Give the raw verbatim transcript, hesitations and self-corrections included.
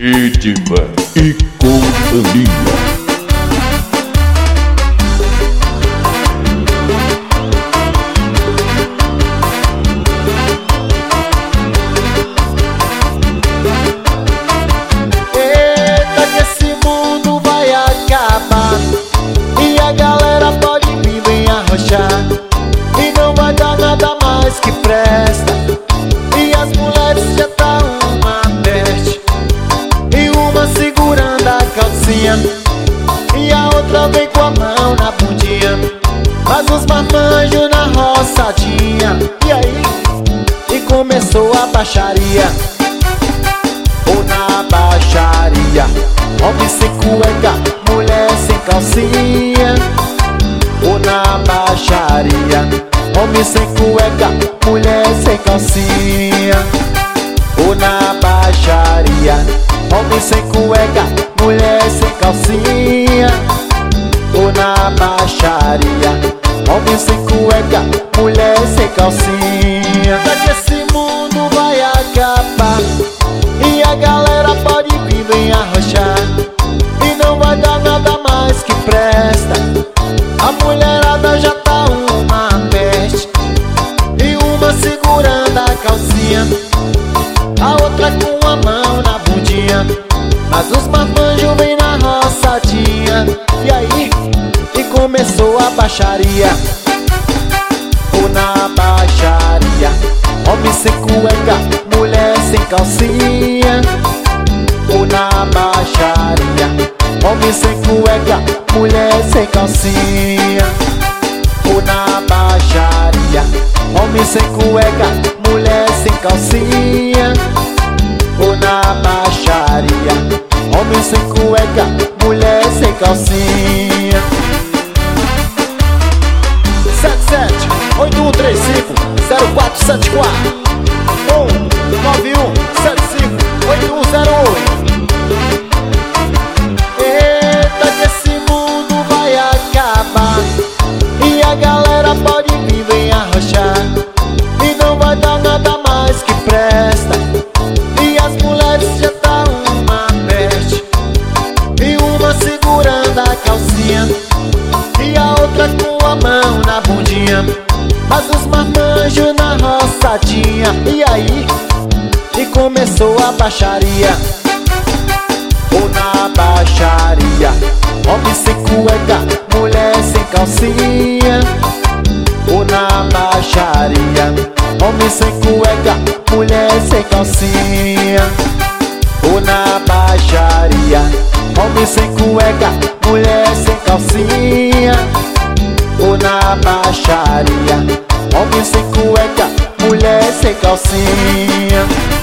Edmar e companhia. E a galera pode vir bem arrochar, e não vai dar nada mais que presta. E as mulheres já tá uma peste, e uma segurando a calcinha, e a outra vem com a mão na bundinha. Mas os marmanjos na roçadinha, e aí? E começou a baixaria. Ou na baixaria, homem sem cueca, mulher sem calcinha. Ou na baixaria, homem sem cueca, mulher sem calcinha. Ou na baixaria, homem sem cueca, mulher sem calcinha. Ou na baixaria, homem sem cueca, mulher sem calcinha. Daqui esse mundo vai acabar, e a galera pode vir bem arrochar, e não vai dar nada mais que presta. A mulherada já tá uma peste, e uma segurando a calcinha, a outra com a mão na bundinha. Mas os marmanjos vêm na roçadinha, e aí? E começou a baixaria. Ou na baixaria, homem sem cueca, mulher sem calcinha. Ou na baixaria, homem sem cueca, mulher sem calcinha. Ou na baixaria, homem sem cueca, mulher sem calcinha. Ou na baixaria, homem sem cueca, mulher sem calcinha. Sete sete oito um três cinco zero quatro sete quatro ou nove um sete cinco oito um zero oito. Eita, que esse mundo vai acabar, e a galera pode vir bem arrochar, e não vai dar nada mais que presta. E as mulheres já tá uma peste, e uma segurando a calcinha, e a outra com a mão na bundinha. Mas os marmanjos na roçadinha, e aí? E começou a baixaria. Ou na baixaria, homem sem cueca, mulher sem calcinha. Ou na baixaria, homem sem cueca, mulher sem calcinha. Ou na baixaria, homem sem cueca, mulher sem calcinha. Ou na baixaria, homem sem cueca, mulher sem calcinha.